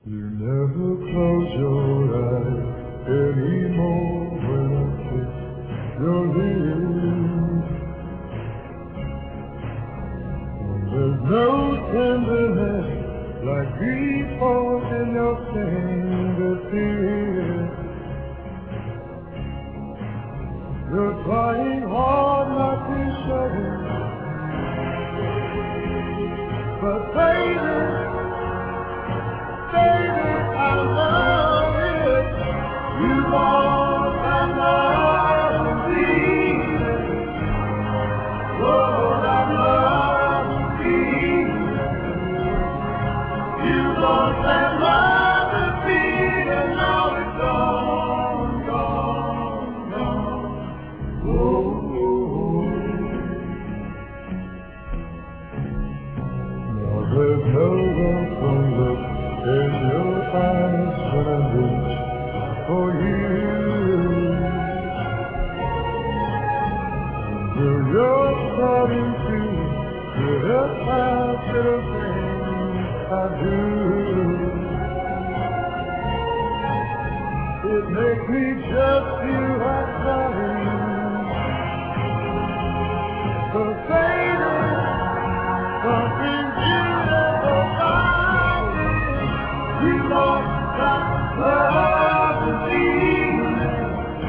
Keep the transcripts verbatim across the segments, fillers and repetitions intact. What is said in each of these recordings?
You never close your eyes anymore when I kiss your lips. And there's no tenderness like before in your fingertips. You're trying hard not to show it, but baby, baby, I love it. You want that love and feeling. Oh, that love and feeling. You want that love and feeling. Now it's gone, gone, gone. Oh, oh, oh. Now there's no welcome look in your eyes when I reach for you. Till you're starting to criticize little things I do. It makes me just feel like crying. So say that something beautiful about it. You want that love and feeling.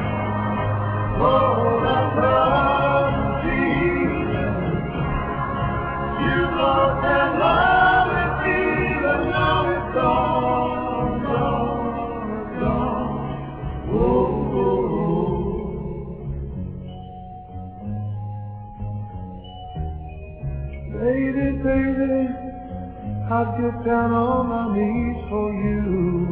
Oh, that love and feeling. You want that love and feeling. Now it's gone, gone, gone. Oh, oh, oh. Baby, baby, I'd get down on my knees for you.